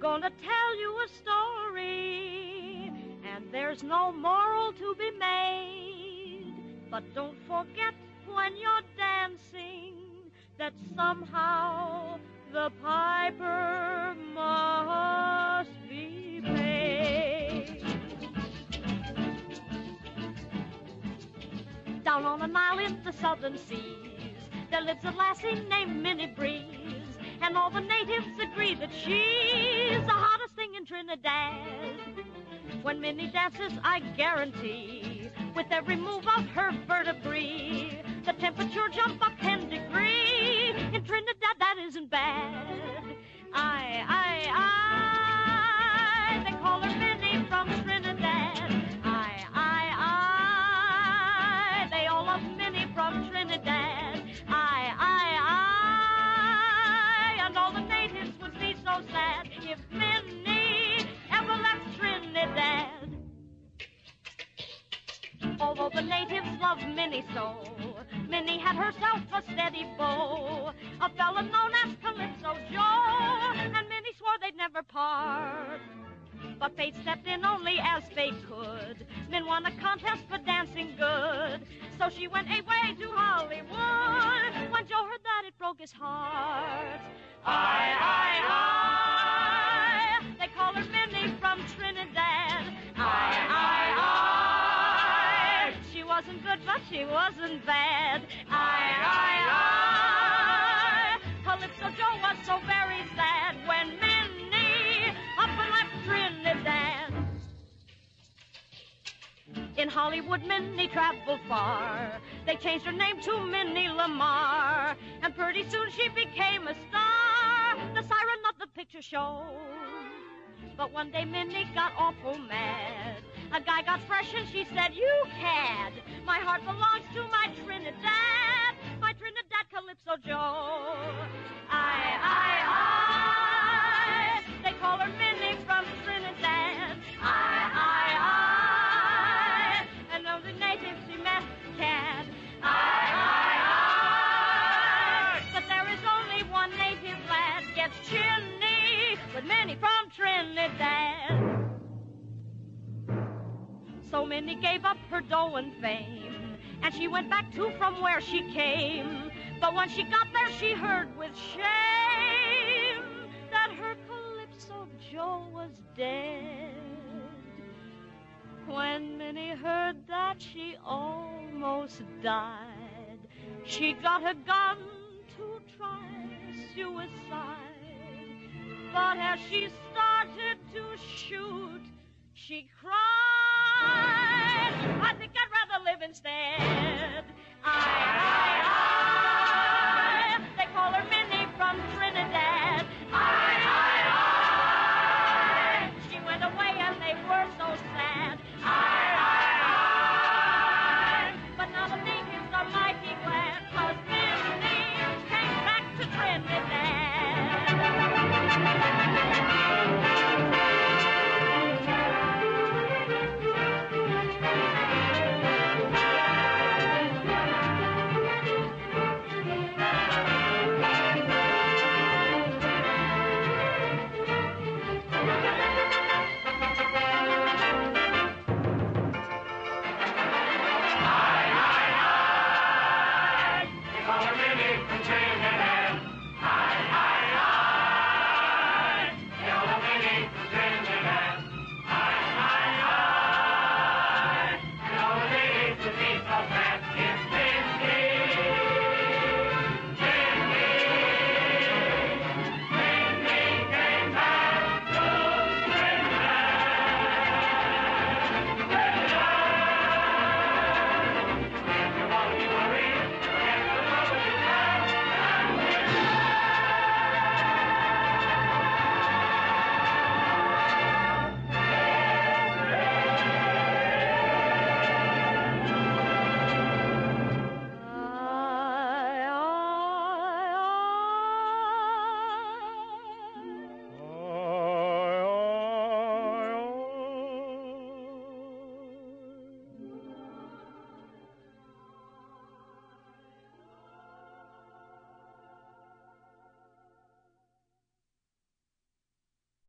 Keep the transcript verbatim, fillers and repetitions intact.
gonna tell you a story, and there's no moral to be made. But don't forget when you're dancing that somehow the piper must be paid. Down on an island in the southern seas, there lives a lassie named Minnie Breeze, and all the natives agree that she's the hottest thing in Trinidad. When Minnie dances, I guarantee, with every move of her vertebrae, the temperature jump up ten degrees. In Trinidad, that isn't bad. I, I, I, they call her Minnie from Trinidad. I, I, I, they all love Minnie from Trinidad. I, I, I, and all the natives would be so sad if Minnie ever left Trinidad. Although the natives love Minnie so, Minnie had herself a steady beau, a fella known as Calypso Joe, and Minnie swore they'd never part. But fate stepped in only as fate could. Min won a contest for dancing good, so she went away to Hollywood. When Joe heard that, it broke his heart. I, I, I, they call her Minnie from Trinidad. I, I, I, she wasn't good, but she wasn't bad. I, I, I, Calypso Joe was so very sad when Minnie up and left Trinidad. In Hollywood, Minnie traveled far. They changed her name to Minnie Lamar, and pretty soon she became a star, the siren of the picture show. But one day Minnie got awful mad. A guy got fresh and she said, "You cad, my heart belongs to my Trinidad, my Trinidad Calypso Joe." I, I, I, they call her Minnie from Trinidad. I, I, I, and of the natives she met cad. I, I, I, but there is only one native lad gets chinny with Minnie from Trinidad. So Minnie gave up her dough and fame, and she went back to from where she came. But when she got there, she heard with shame that her Calypso Joe was dead. When Minnie heard that, she almost died. She got a gun to try suicide, but as she started to shoot, she cried, "I think I'd rather live instead. I, I, I